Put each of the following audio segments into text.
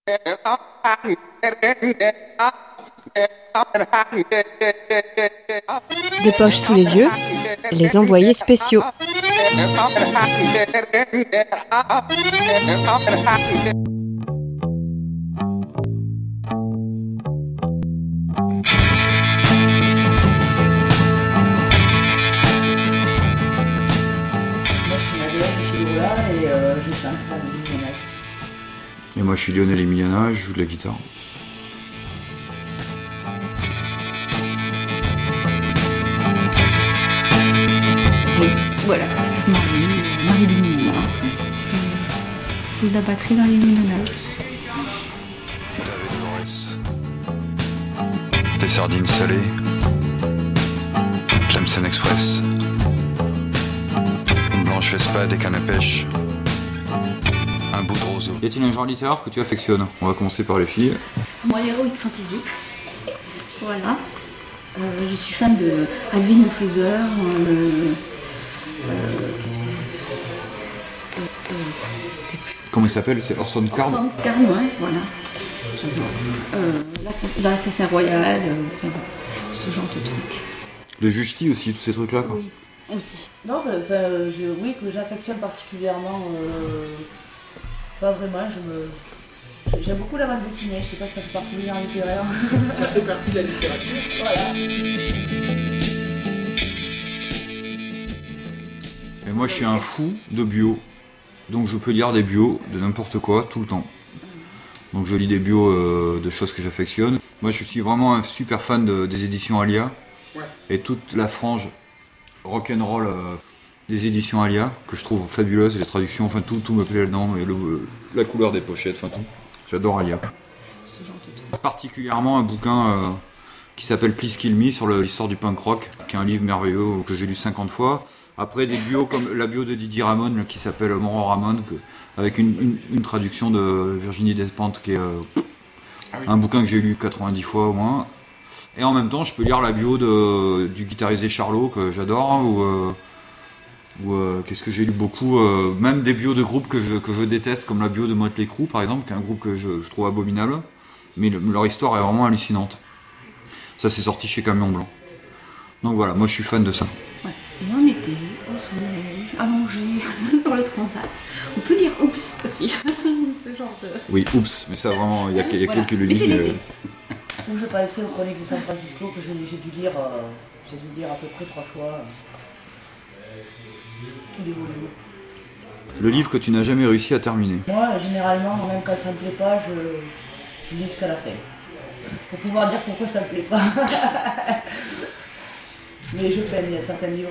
Des poches sous les yeux, les envoyés spéciaux. Je chante la Mignonnaise. Et moi je suis Lionel Emiliana, je joue de la guitare. Et voilà, je suis Marie Mignonnaise. Je joue de la batterie dans les Mignonnaises. Des sardines salées, Tlemcen Express, une blanche Vespa, des cannes à pêche, un bout de roseau. Y a-t-il un genre littéraire que tu affectionnes? On va commencer par les filles. Moi, l'Heroic Fantasy. Voilà. Je suis fan de Alvin le Faiseur. Qu'est-ce que. Je sais plus. Comment il s'appelle? C'est Orson Card? Orson Card, ouais, voilà. J'adore. L'Assassin Royal, ce genre de trucs. Le Justi aussi, tous ces trucs-là, quoi. Oui, aussi. Non, mais oui, que j'affectionne particulièrement, pas vraiment. J'aime beaucoup la bande dessinée, je sais pas si ça fait partie du genre littéraire. Ça fait partie de la littérature. Voilà. Et moi je suis un fou de bio, donc je peux lire des bios de n'importe quoi tout le temps. Donc je lis des bios de choses que j'affectionne. Moi je suis vraiment un super fan des éditions Alia, ouais. Et toute la frange rock'n'roll des éditions Alia, que je trouve fabuleuse, et les traductions, enfin tout me plaît là-dedans, et la couleur des pochettes, enfin tout. J'adore Alia. Particulièrement un bouquin qui s'appelle Please Kill Me sur l'histoire du punk rock, qui est un livre merveilleux que j'ai lu 50 fois. Après des bios comme la bio de Didier Ramone qui s'appelle Moro Ramone, avec une traduction de Virginie Despentes qui est un bouquin que j'ai lu 90 fois au moins. Et en même temps je peux lire la bio du guitarisé Charlot que j'adore, ou qu'est-ce que j'ai lu beaucoup, même des bios de groupes que je déteste, comme la bio de Motley Crue par exemple, qui est un groupe que je trouve abominable, mais leur histoire est vraiment hallucinante. Ça c'est sorti chez Camion Blanc. Donc voilà, moi je suis fan de ça. Ouais. Et en été, au soleil, allongé sur le transat, on peut dire oups aussi, ce genre de... Oui, oups, mais ça vraiment, il y a voilà. quelques livres. Où je passais aux Chroniques de San Francisco, que j'ai dû lire à peu près 3 fois. Tous les volumes. Le livre que tu n'as jamais réussi à terminer? Moi, généralement, même quand ça me plaît pas, je lis jusqu'à la fin. Pour pouvoir dire pourquoi ça me plaît pas. Mais je peine, il y a certains livres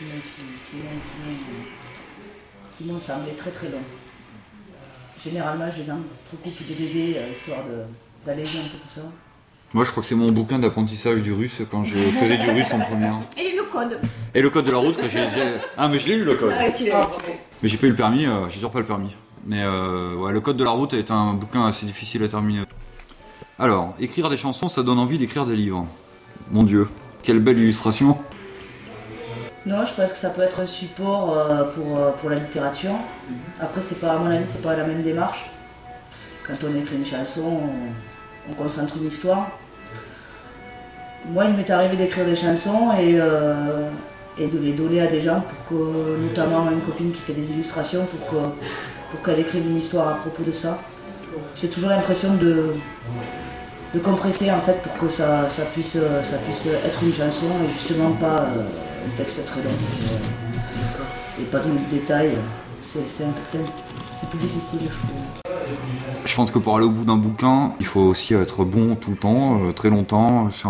qui m'ont semblé très très longs. Généralement, je les entrecoupe de BD, histoire d'alléger un peu tout ça. Moi, je crois que c'est mon bouquin d'apprentissage du russe quand je faisais du russe en première. Et le code. Et le code de la route que j'ai... Ah, mais je l'ai lu le code. Ah, tu l'as. Mais j'ai pas eu le permis, j'ai toujours pas le permis. Mais ouais, le code de la route est un bouquin assez difficile à terminer. Alors, écrire des chansons, ça donne envie d'écrire des livres. Mon Dieu, quelle belle illustration. Non, je pense que ça peut être un support pour la littérature. Après, à mon avis, c'est pas la même démarche. Quand on écrit une chanson, on concentre une histoire. Moi, il m'est arrivé d'écrire des chansons et de les donner à des gens, notamment à une copine qui fait des illustrations, pour qu'elle écrive une histoire à propos de ça. J'ai toujours l'impression de compresser en fait pour que ça puisse être une chanson et justement pas un texte très long. Et pas donner de détails. C'est plus difficile, je trouve. Je pense que pour aller au bout d'un bouquin, il faut aussi être bon tout le temps, très longtemps, sur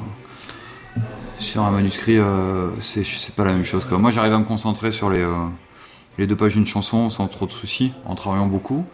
un manuscrit, c'est pas la même chose, quoi. Moi j'arrive à me concentrer sur les 2 pages d'une chanson sans trop de soucis, en travaillant beaucoup.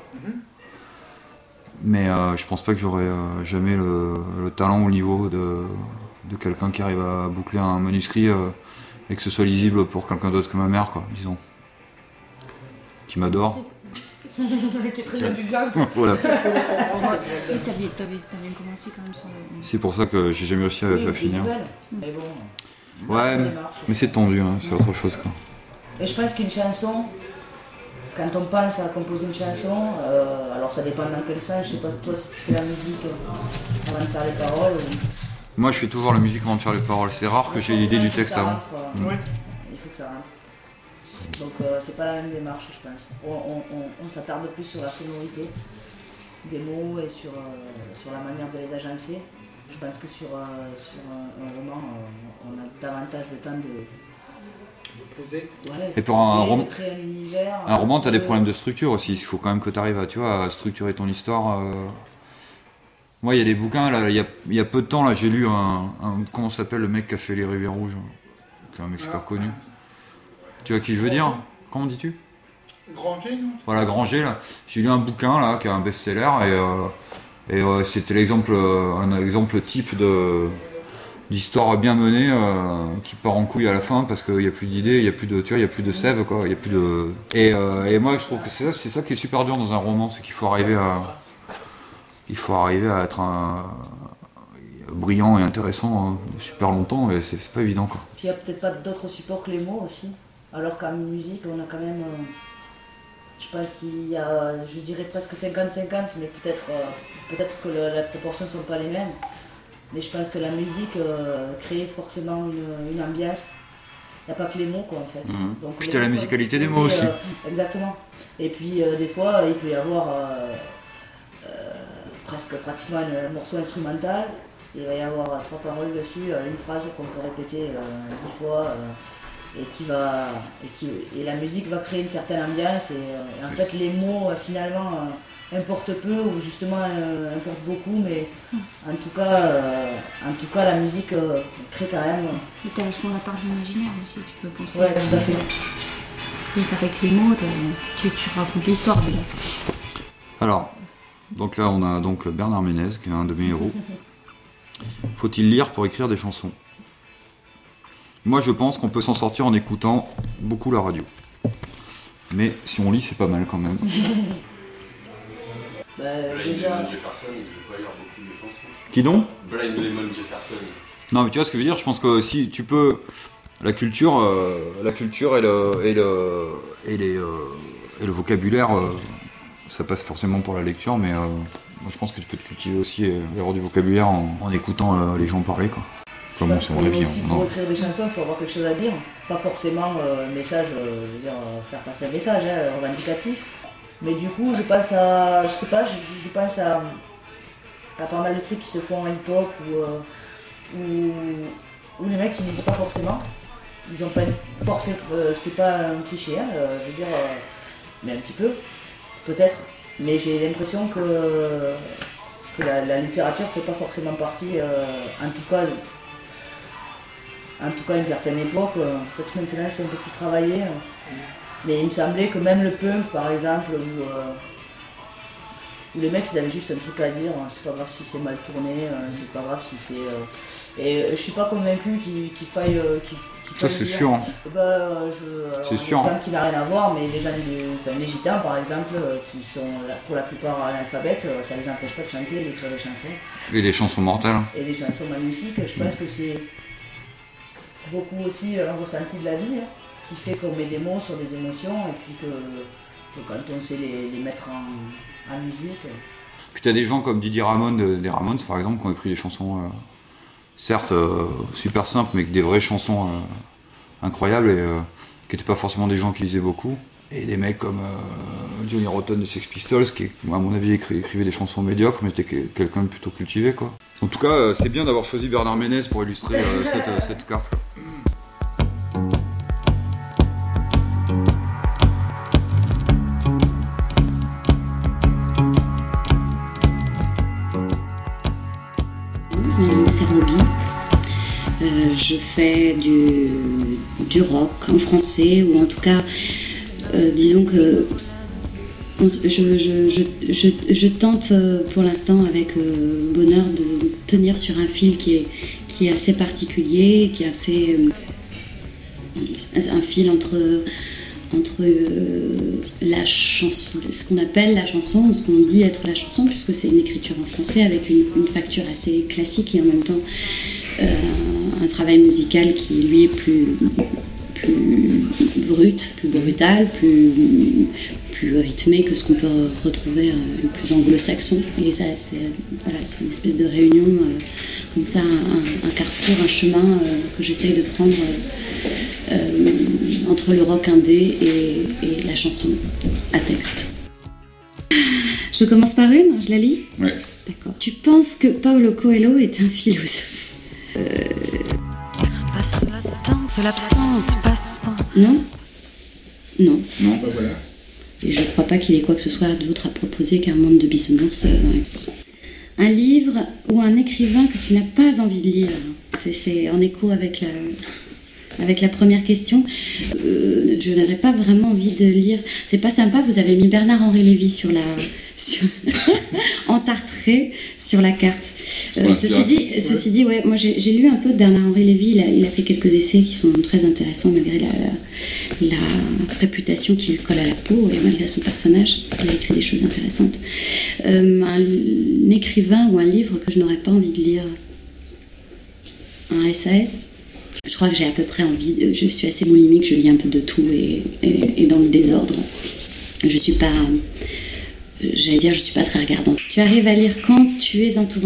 Mais je pense pas que j'aurai jamais le talent ou le niveau de quelqu'un qui arrive à boucler un manuscrit et que ce soit lisible pour quelqu'un d'autre que ma mère, quoi, disons. Qui m'adore. Qui est très indulgente. Voilà. T'as bien commencé quand même sur le... C'est pour ça que j'ai jamais réussi à finir. Mais bon. Ouais, mais c'est tendu, hein, c'est autre chose, quoi. Et je pense qu'une chanson, quand on pense à composer une chanson, alors ça dépend dans quel sens, je sais pas toi si tu fais la musique avant de faire les paroles. Moi je fais toujours la musique avant de faire les paroles, c'est rare que j'ai l'idée du texte avant. Il faut que ça rentre. Donc c'est pas la même démarche, je pense. On s'attarde plus sur la sonorité des mots et sur la manière de les agencer. Je pense que sur un roman, on a davantage le temps de poser. Ouais, et pour un créer un univers. Un roman, tu as des problèmes de structure aussi. Il faut quand même que tu arrives à structurer ton histoire. Moi, il y a des bouquins, là, il y a peu de temps, là, j'ai lu comment s'appelle le mec qui a fait Les Rivières Rouges, qui est un mec super connu. Tu vois qui je veux dire? Comment dis-tu? Granger, non? Voilà, Granger, là. J'ai lu un bouquin, là, qui est un best-seller, et c'était un exemple type d'histoire bien menée qui part en couille à la fin parce qu'il n'y a plus d'idées, il n'y a plus de sève, quoi, il y a plus de... Et moi, je trouve que c'est ça qui est super dur dans un roman, c'est qu'il faut arriver à être brillant et intéressant super longtemps, et c'est pas évident, quoi. Puis il n'y a peut-être pas d'autres supports que les mots aussi, alors qu'en musique, on a quand même... je pense qu'il y a, je dirais presque 50-50, mais peut-être que les proportions ne sont pas les mêmes. Mais je pense que la musique crée forcément une ambiance. Il n'y a pas que les mots, quoi, en fait. Donc, puis tu as la musicalité des mots aussi. Exactement. Et puis des fois, il peut y avoir pratiquement un morceau instrumental. Il va y avoir 3 paroles dessus, une phrase qu'on peut répéter 10 fois. Et la musique va créer une certaine ambiance. Et en fait, les mots, finalement... importe peu ou justement importe beaucoup, mais en tout cas la musique crée quand même. Mais t'as vachement la part d'imaginaire aussi, tu peux penser. Ouais, tout à fait. Donc avec les mots, tu racontes l'histoire déjà. Alors, donc là on a donc Bernard Ménez qui est un de mes héros. Faut-il lire pour écrire des chansons? Moi je pense qu'on peut s'en sortir en écoutant beaucoup la radio. Mais si on lit c'est pas mal quand même. Blind Lemon Jefferson, il ne veut pas lire beaucoup de chansons. Qui donc? Blind Lemon Jefferson. Non mais tu vois ce que je veux dire, je pense que si tu peux... La culture et le vocabulaire, ça passe forcément pour la lecture, mais moi je pense que tu peux te cultiver aussi et avoir du vocabulaire en écoutant les gens parler, quoi. Je pense que aussi pour écrire des chansons, il faut avoir quelque chose à dire. Pas forcément un message, faire passer un message revendicatif. Mais du coup, je pense à pas mal de trucs qui se font en hip-hop où les mecs ils lisent pas forcément. Ils ont pas forcément, c'est pas un cliché, je veux dire, mais un petit peu, peut-être. Mais j'ai l'impression que la littérature fait pas forcément partie, en tout cas à une certaine époque. Peut-être maintenant c'est un peu plus travaillé. Mais il me semblait que même le punk, par exemple, où les mecs ils avaient juste un truc à dire, c'est pas grave si c'est mal tourné, c'est pas grave si c'est... Et je suis pas convaincu qu'il faille... Ça c'est dire, sûr. C'est sûr. Un exemple qui n'a rien à voir, mais les gitans par exemple, qui sont pour la plupart analphabètes, ça les empêche pas de chanter et d'écrire des chansons. Et des chansons mortelles. Et des chansons magnifiques, je pense que c'est beaucoup aussi un ressenti de la vie. Qui fait qu'on met des mots sur des émotions et puis que quand on sait les mettre en musique. Puis t'as des gens comme Didier Ramone, des Ramones par exemple, qui ont écrit des chansons certes super simples, mais des vraies chansons incroyables et qui n'étaient pas forcément des gens qui lisaient beaucoup. Et des mecs comme Johnny Rotten des Sex Pistols, qui à mon avis écrivait des chansons médiocres, mais était quelqu'un de plutôt cultivé, quoi. En tout cas, c'est bien d'avoir choisi Bernard Ménez pour illustrer cette carte, quoi. Je fais du rock en français, ou en tout cas, disons que je tente pour l'instant avec bonheur de tenir sur un fil qui est assez particulier, qui est assez un fil entre la chanson, ce qu'on appelle la chanson, ou ce qu'on dit être la chanson, puisque c'est une écriture en français avec une facture assez classique et en même temps un travail musical qui lui est plus plus brute, plus brutale, plus rythmée que ce qu'on peut retrouver plus anglo-saxon. Et ça, c'est une espèce de réunion, comme ça, un carrefour, un chemin que j'essaye de prendre entre le rock indé et la chanson à texte. Je commence par une, je la lis ? Ouais. D'accord. Tu penses que Paulo Coelho est un philosophe ? Passe la tente, l'absente, passe-moi. Non. Non. Ben voilà. Et je ne crois pas qu'il ait quoi que ce soit d'autre à proposer qu'un monde de bisounours dans les... Un livre ou un écrivain que tu n'as pas envie de lire. C'est en écho avec la première question. Je n'avais pas vraiment envie de lire. C'est pas sympa, vous avez mis Bernard-Henri Lévy entartré sur la carte. Ceci dit, ouais, moi j'ai lu un peu de Bernard-Henri Lévy. Il a fait quelques essais qui sont très intéressants malgré la réputation qui lui colle à la peau et malgré son personnage. Il a écrit des choses intéressantes. Un écrivain ou un livre que je n'aurais pas envie de lire. Un SAS. Je crois que j'ai à peu près envie, je suis assez boulimique, je lis un peu de tout et dans le désordre. Je suis pas très regardante. Tu arrives à lire quand tu es en tournée ?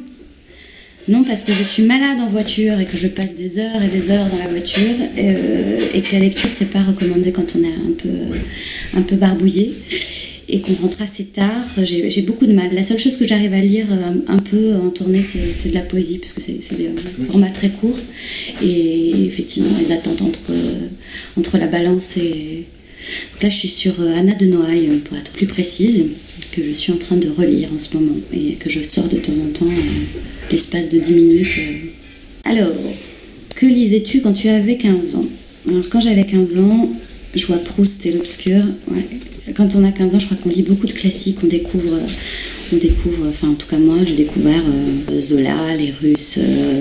Non, parce que je suis malade en voiture et que je passe des heures et des heures dans la voiture et que la lecture c'est pas recommandé quand on est un peu barbouillé. Et qu'on rentre assez tard, j'ai beaucoup de mal. La seule chose que j'arrive à lire un peu en tournée, c'est de la poésie, parce que c'est des formats très courts. Et effectivement, les attentes entre la balance et... Donc là, je suis sur Anna de Noailles, pour être plus précise, que je suis en train de relire en ce moment, et que je sors de temps en temps, l'espace de 10 minutes. Alors, que lisais-tu quand tu avais 15 ans ? Alors, quand j'avais 15 ans, je vois Proust et l'Obscur, ouais. Quand on a 15 ans, je crois qu'on lit beaucoup de classiques, on découvre, enfin en tout cas moi, j'ai découvert Zola, les Russes,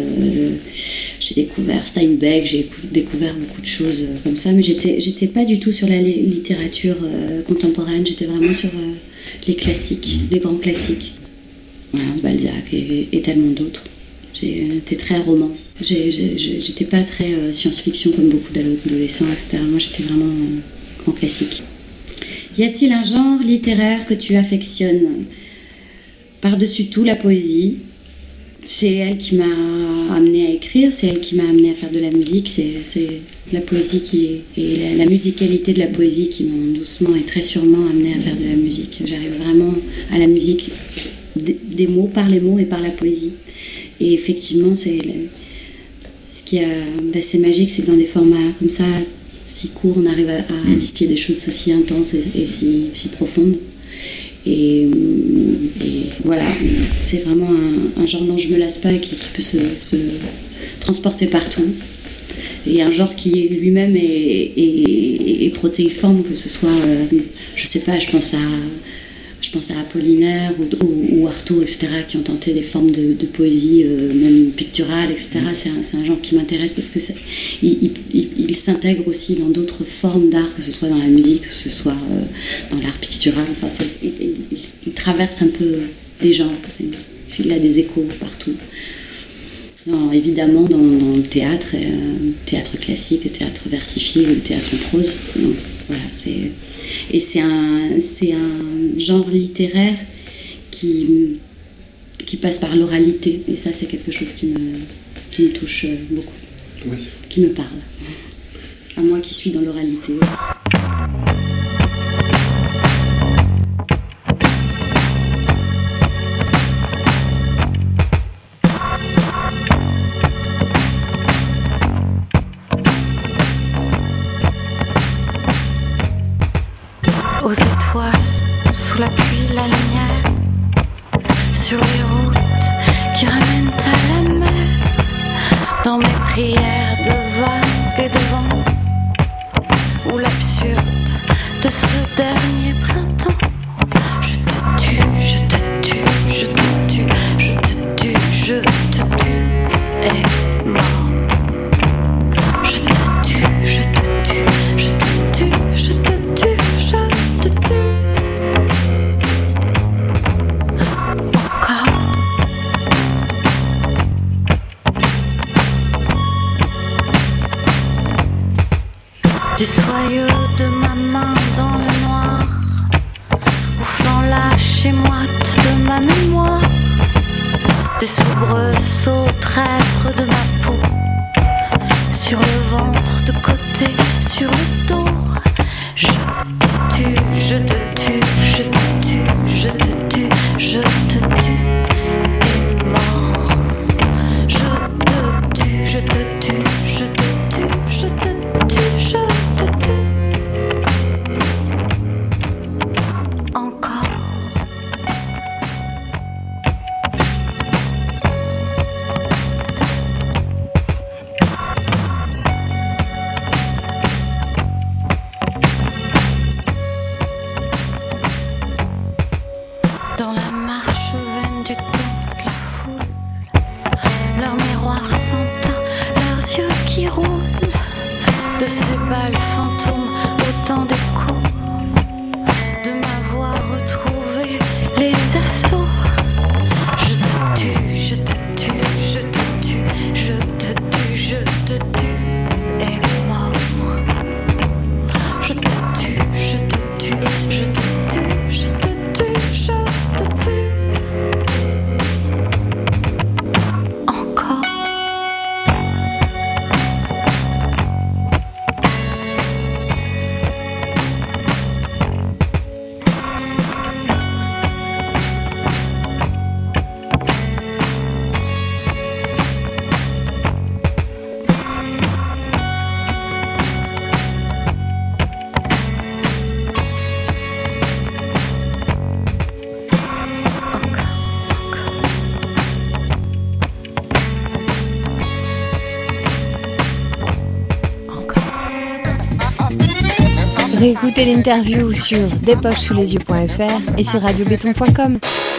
j'ai découvert Steinbeck, j'ai découvert beaucoup de choses comme ça, mais j'étais pas du tout sur la littérature contemporaine, j'étais vraiment sur les classiques, les grands classiques. Voilà, Balzac et tellement d'autres. J'étais très roman. J'étais pas très science-fiction comme beaucoup d'adolescents, etc. Moi j'étais vraiment grand classique. Y a-t-il un genre littéraire que tu affectionnes ? Par-dessus tout, la poésie. C'est elle qui m'a amenée à écrire, c'est elle qui m'a amenée à faire de la musique, c'est la poésie et la musicalité de la poésie qui m'ont doucement et très sûrement amenée à faire de la musique. J'arrive vraiment à la musique des mots, par les mots et par la poésie. Et effectivement, ce qui est d'assez magique, c'est que dans des formats comme ça, si court, on arrive à distiller des choses aussi intenses et si profondes. Et voilà, c'est vraiment un genre dont je me lasse pas et qui peut se transporter partout. Et un genre qui lui-même est protéiforme, que ce soit, je sais pas, je pense à Apollinaire ou Artaud, etc., qui ont tenté des formes de poésie, même picturale, etc. C'est un genre qui m'intéresse parce que il s'intègre aussi dans d'autres formes d'art, que ce soit dans la musique, que ce soit dans l'art pictural. Enfin, il traverse un peu les genres. Il a des échos partout. Non, évidemment, dans le théâtre classique, le théâtre versifié, le théâtre en prose. Donc, voilà, c'est un genre littéraire qui passe par l'oralité. Et ça, c'est quelque chose qui me touche beaucoup, Oui. qui me parle. À moi qui suis dans l'oralité aussi. Aux étoiles, sous la pluie, la lumière, sur les routes qui ramènent à la mer, dans mes prières de vagues et de vent, ou l'absurde de ce dernier printemps. Je te tue, je te tue, je te tue, je te tue, je te tue, et mort. Je te tue, je te tue, je te tue, je te tue, je te tue. Encore Réécoutez l'interview sur despochessouslesyeux.fr et sur radiobéton.com.